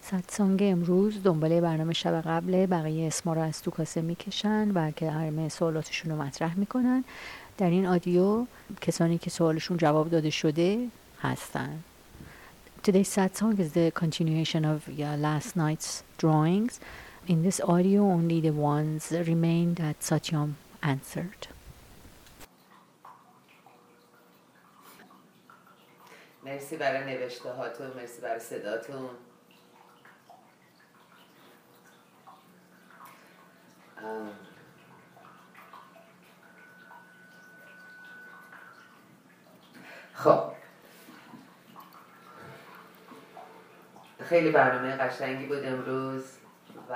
ساتسانگ امروز دنباله برنامه شب قبل، بقیه اسما رو از تو کاسه میکشن و که همه سوالاتشون رو مطرح میکنن. در این آدیو کسانی که سوالشون جواب داده شده هستن. Today's satsang is the continuation of last night's drawings. In this audio, only the ones remain that Satyam answered. مرسی برای نوشته هاتون، مرسی برای صداتون. خب خیلی برنامه قشنگی بود امروز و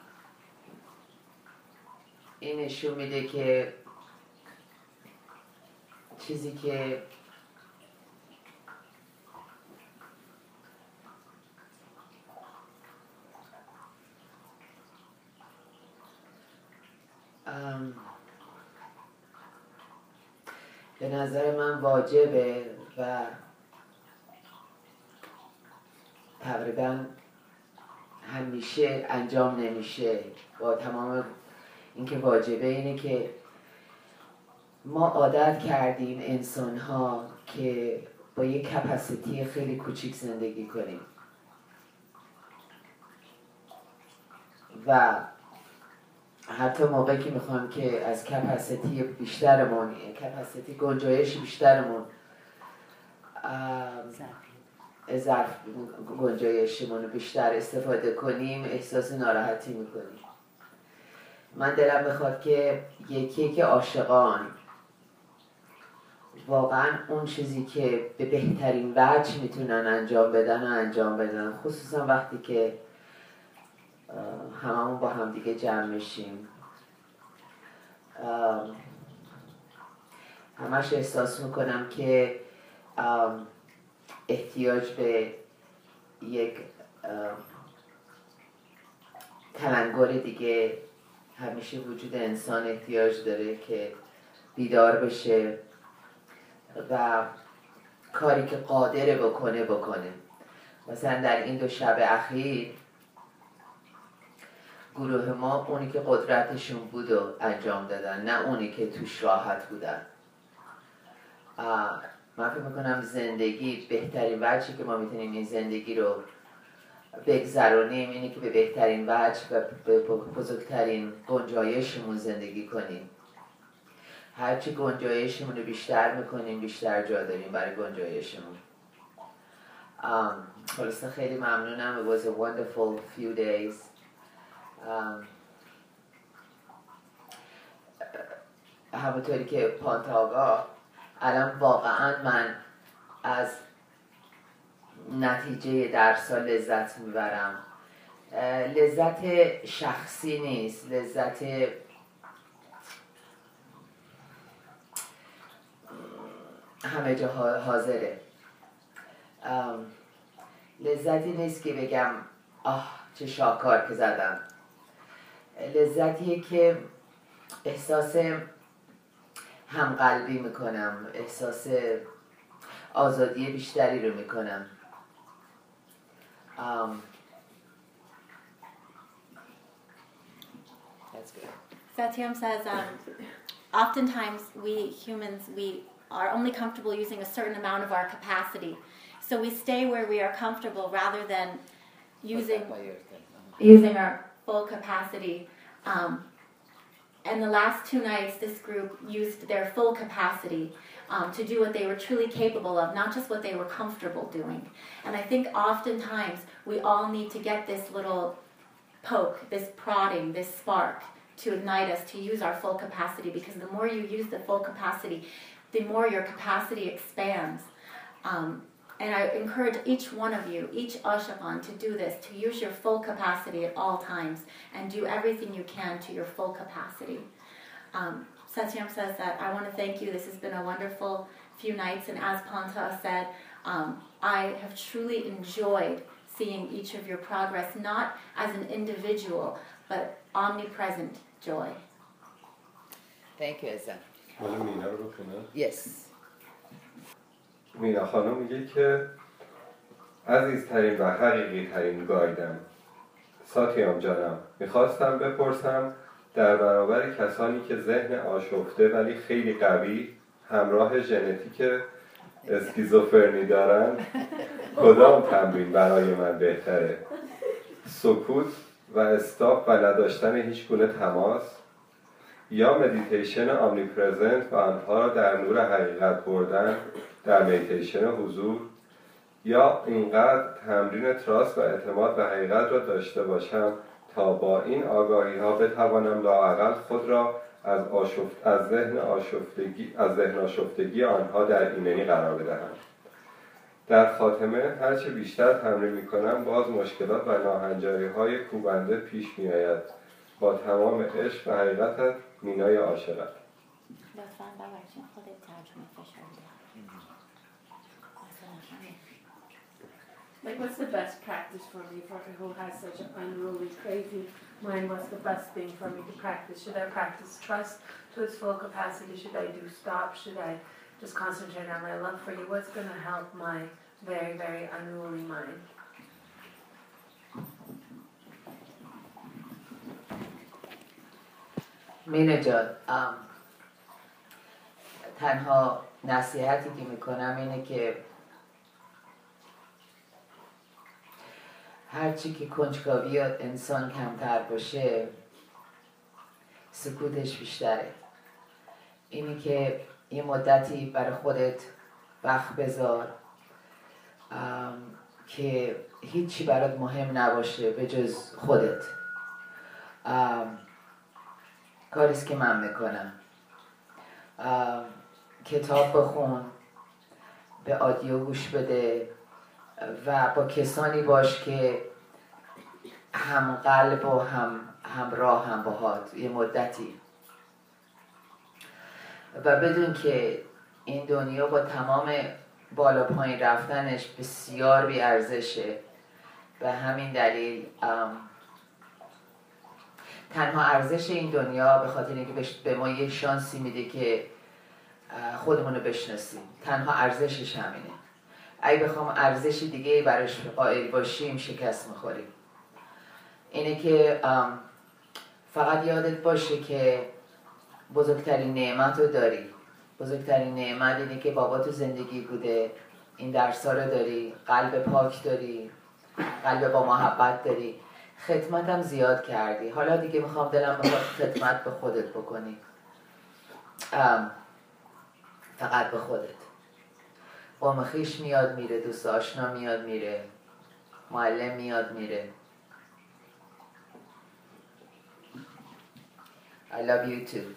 این نشون میده که چیزی که به نظر من واجبه و تقریبا همیشه انجام نمیشه. با تمام اینکه واجبه اینه که ما عادت کردیم انسان ها که با یک کپاسیتی خیلی کوچیک زندگی کنیم و حتی موقعی که میخوام که از کپاسیتی بیشترمون، کپاسیتی گنجایش بیشترمون، ظرف گنجایشمون رو بیشتر استفاده کنیم، احساس ناراحتی میکنیم. من دلم بخواد که یکی که عاشقان واقعا اون چیزی که به بهترین وجه میتونن انجام بدن، خصوصا وقتی که هممون با هم دیگه جمع میشیم. همش احساس میکنم که احتیاج به یک تلنگر دیگه همیشه وجود انسان احتیاج داره که بیدار بشه و کاری که قادره بکنه. مثلا در این 2 شب اخیر گروه ما اونی که قدرتشون بود و انجام دادن، نه اونی که توش راحت بودن. من فکر میکنم زندگی، بهترین وجهی که ما میتونیم این زندگی رو بگذرونیم اینه که به بهترین وجه و به بزرگترین گنجایشمون زندگی کنیم. هرچی گنجایشمون رو بیشتر میکنیم، بیشتر جا داریم برای گنجایشمون. خلاصه خیلی ممنونم. It was a wonderful few days. همونطوری که پانتاگا الان واقعا من از نتیجه درس‌ها لذت میبرم. لذت شخصی نیست، لذت همه جا حاضره. لذتی نیست که بگم چه شاکار که زدم. لذتیه که احساس همقلبی میکنم، احساس آزادی بیشتری رو میکنم. That's good. Satyam says, oftentimes we humans, we are only comfortable using a certain amount of our capacity. So we stay where we are comfortable rather than using our full capacity. And the last 2 nights, this group used their full capacity to do what they were truly capable of, not just what they were comfortable doing. And I think oftentimes we all need to get this little poke, this prodding, this spark to ignite us to use our full capacity, because the more you use the full capacity, the more your capacity expands. And I encourage each one of you, each Ashakan, to do this, to use your full capacity at all times and do everything you can to your full capacity. Satyam says that, I want to thank you. This has been a wonderful few nights. And as Panta said, I have truly enjoyed seeing each of your progress, not as an individual, but omnipresent joy. Thank you, Azam. حالا مینا رو بکنم. Yes. مینا خانم میگه که عزیزترین و حقیقی ترین گایدم. ساتیام جانم، میخواستم بپرسم در برابر کسانی که ذهن آشفته ولی خیلی قوی همراه ژنتیک اسکیزوفرنی دارن، کدام تمرین برای من بهتره؟ سکوت و استاپ و نداشتن هیچ گونه تماس، یا مدیتیشن آمنیپرزنت و آنها را در نور حقیقت بردن در مدیتیشن حضور، یا اینقدر تمرین تراست و اعتماد به حقیقت را داشته باشم تا با این آگاهی ها بتوانم لااقل خود را از ذهن آشفتگی آنها در ایمنی قرار بدهم. در خاتمه هرچه بیشتر تمرین میکنم باز مشکلات و ناهنجاری های کوبنده پیش میآید. با تمام عشق و حقیقتت، مینای عاشقت. لطفاً ببرشین خودت ترجمه فشار بده. Like, what's the best practice for me who has such an unruly, crazy mind? What's the best thing for me to practice? Should I practice trust to its full capacity? Should I do stop? Should I just concentrate on my love for you? What's going to help my very, very unruly mind? مینه جان، تنها نصیحتی که میکنم اینه که هرچی که کنجکاوی انسان کمتر باشه سکوتش بیشتره. اینی که یه مدتی برای خودت وقت بذار که هیچی برات مهم نباشه به جز خودت. کاریست که من میکنم. کتاب بخون، به آدیو گوش بده و با کسانی باش که هم قلب و همراه هم باهات یه مدتی، و بدون که این دنیا با تمام بالا پایین رفتنش بسیار بی ارزشه. به همین دلیل تنها ارزش این دنیا به خاطر اینکه به ما یه شانسی میده که خودمونو بشناسیم. تنها ارزشش همینه. اگه بخوام ارزش دیگه براش قائل باشیم شکست میخوریم. اینه که فقط یادت باشه که بزرگترین نعمت رو داری. بزرگترین نعمت اینه که بابا تو زندگی بوده، این درس‌ها رو داری، قلب پاک داری، قلب با محبت داری، خدمت هم زیاد کردی. حالا دیگه میخوام دلم بخواد خدمت به خودت بکنی، فقط به خودت. قوم خویش میاد میره، دوست آشنا میاد میره، معلم میاد میره. I love you too.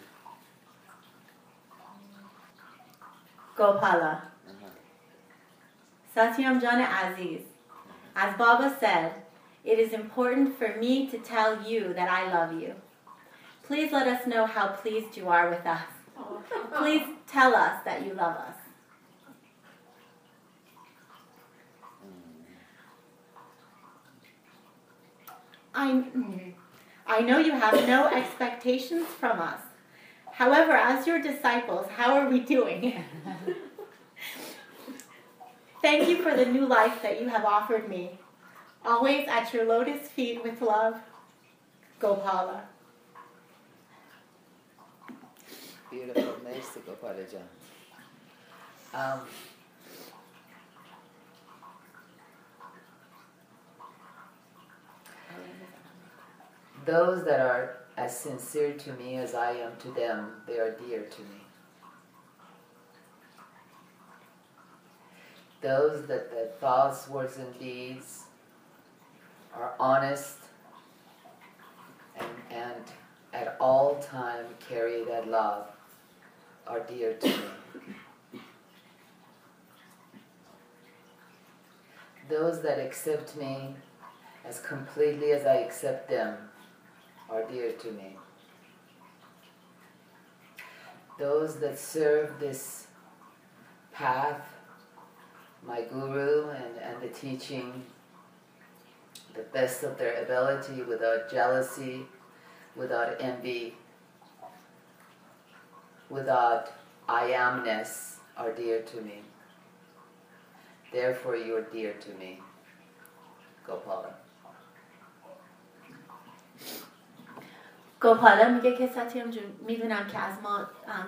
Gopala. Satyam Jana Aziz. As Baba said, it is important for me to tell you that I love you. Please let us know how pleased you are with us. Please tell us that you love us. I know you have no expectations from us. However, as your disciples, how are we doing? Thank you for the new life that you have offered me. Always at your lotus feet with love, Gopala. Beautiful. Merci, Gopala Jan. Those that are as sincere to me as I am to them, they are dear to me. Those that the thoughts, words, and deeds are honest and at all time carry that love are dear to me. Those that accept me as completely as I accept them are dear to me. Those that serve this path, my guru and the teaching, the best of their ability, without jealousy, without envy, without I amness, are dear to me. Therefore you are dear to me. گوپالا. گوپالا میگه که ساتیام جون میدونم که از ما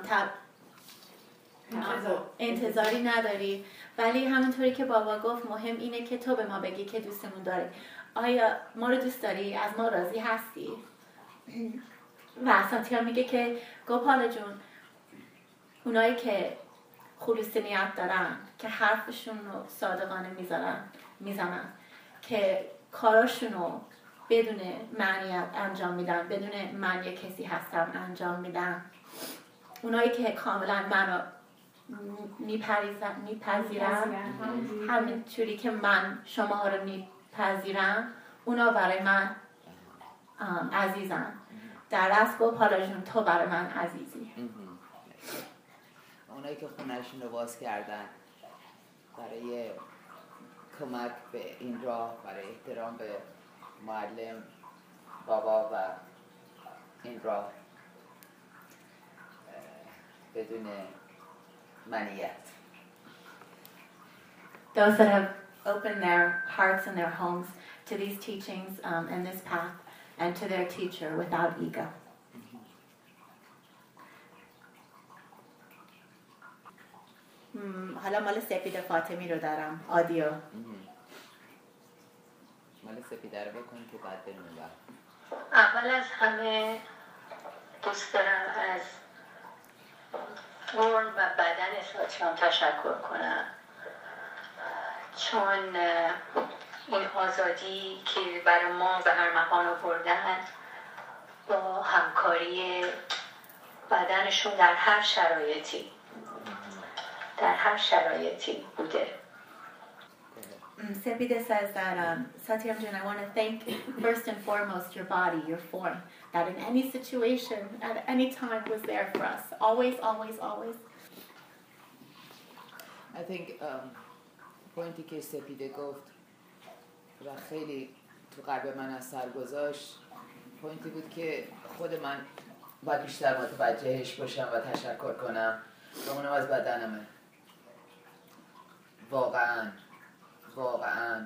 انتظاری نداری، ولی همونطوری که بابا گفت مهم اینه که تو به ما بگی که دوستمون داری. آیا ما رو دوست داری؟ از ما راضی هستی؟ و ساتیام میگه که گوپالا جون، اونایی که خلوص نیت دارن، که حرفشون رو صادقانه میزنن، که کاراشون رو بدون معنیت انجام میدن، بدون معنی کسی هستم انجام میدن، اونایی که کاملا منو میپذیرن همینطوری که من شما رو میپذیرم، اونا برای من عزیزن. در اصل گوپالا جون تو برای من عزیزی. اونایی که خونهشون رو باز کردن برای کمک به این راه، برای احترام به معلم، بابا و این راه بدون منیت. Those that have opened their hearts and their homes to these teachings and this path and to their teacher without ego. حالا مال سپید فاطمی رو دارم، آدیو. مال سپیده رو بکن که بعد بریم اون وقت. اول از همه دوست دارم از فرم و بدن ساتیام تشکر کنم، چون این آزادی که برای ما به ارمغان آوردن با همکاری بدنشون در هر شرایطی بوده. Sepide says that Satyam Jun, I want to thank first and foremost your body, your form, that in any situation, at any time was there for us. Always, always, always. I think پوینتی که سپیده گفت و خیلی تو قلب من اثر گذاشت پوینتی بود که خود من باید بیشتر متوجهش باشم و تشکر کنم و اونم از بدنمه. واقعا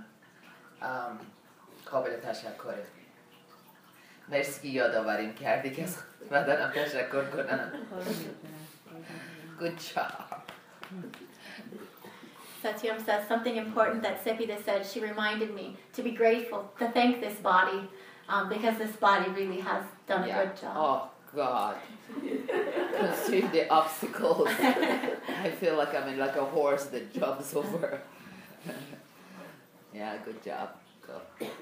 قابل تشکره. مرسی که یادآوریم کردی که از بدنم تشکر کنم. Good job. Satyam says something important that Sepida said. She reminded me to be grateful, to thank this body, because this body really has done a good job. Oh, God. Considering the obstacles, I feel like I'm in like a horse that jumps over. Yeah, good job. Go.